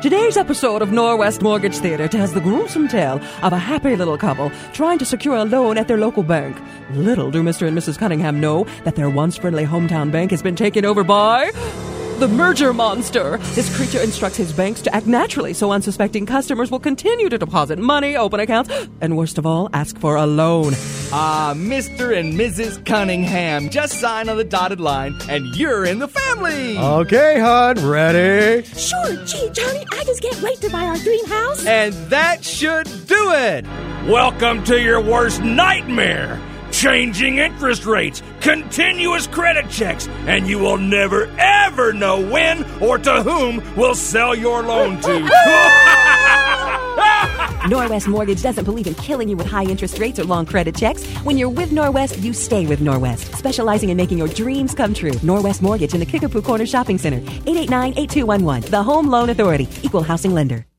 Today's episode of Norwest Mortgage Theater tells the gruesome tale of a happy little couple trying to secure a loan at their local bank. Little do Mr. and Mrs. Cunningham know that their once friendly hometown bank has been taken over by the merger monster. This creature instructs his banks to act naturally so unsuspecting customers will continue to deposit money, open accounts, and worst of all, ask for a loan. Mr. and Mrs. Cunningham, just sign on the dotted line and you're in the family. Okay, hon, ready? Sure, gee, Johnny, I just can't wait to buy our dream house. And that should do it. Welcome to your worst nightmare. Changing interest rates, continuous credit checks, and you will never, ever know when or to whom we'll sell your loan to. Norwest Mortgage doesn't believe in killing you with high interest rates or long credit checks. When you're with Norwest, you stay with Norwest, specializing in making your dreams come true. Norwest Mortgage in the Kickapoo Corner Shopping Center, 889-8211. The Home Loan Authority, Equal Housing Lender.